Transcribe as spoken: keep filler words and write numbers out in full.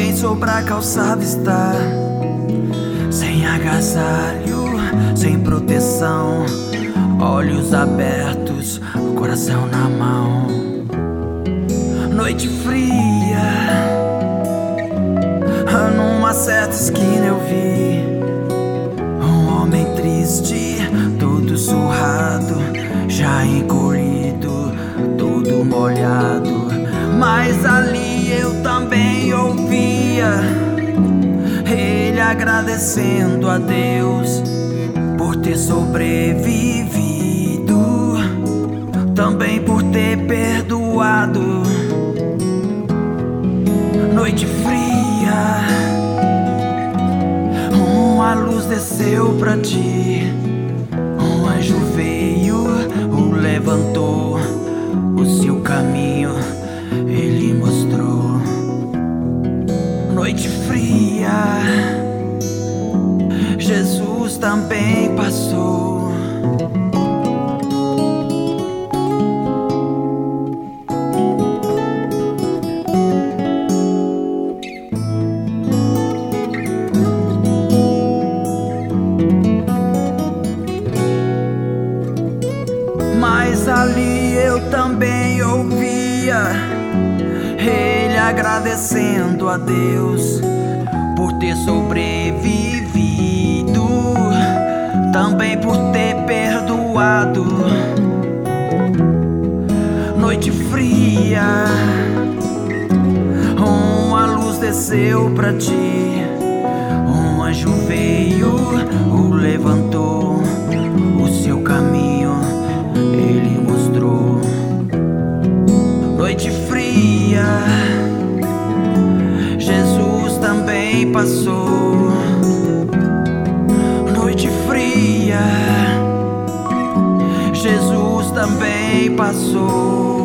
alguém sobre a calçada está, sem agasalho, sem proteção, olhos abertos, o coração na mão. Noite fria, numa certa esquina eu vi um homem triste, todo surrado, já encolhido, todo molhado. Mas ali eu também ouvia ele agradecendo a Deus por ter sobrevivido, também por ter perdoado. Noite fria, uma luz desceu pra ti, um anjo veio, o levantou, o seu caminho ele mostrou. Noite fria, Jesus também passou. Mas ali eu também ouvia ele agradecendo a Deus por ter sobrevivido, também por ter perdoado. Noite fria, uma luz desceu pra ti, um anjo veio, o levantou, o seu caminho ele mostrou. Noite fria, Jesus também passou. Noite fria, Jesus também passou.